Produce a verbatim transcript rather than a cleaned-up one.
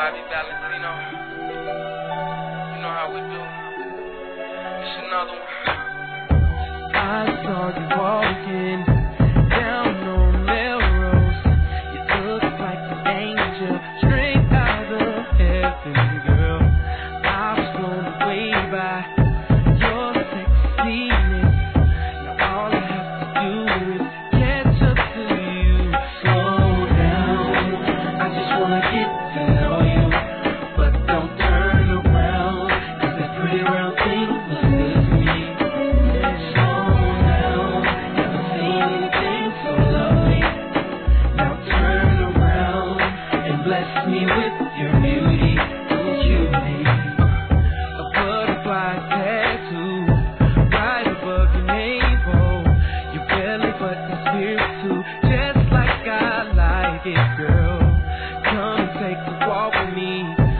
Bobby Valentino. You know how we do. It's another one. I saw you walking down on Melrose. You look like an angel straight out of heaven, girl. I was blown away by your sexiness. Now all I have to do is catch up to you. Slow down, I just wanna get to know you, but don't turn around, 'cause that pretty round thing looks good to me. Slow down, never seen anything so lovely. Now turn around and bless me with your beauty, oh cutie. A butterfly tattoo right above your navel. Your belly button spirit too. Just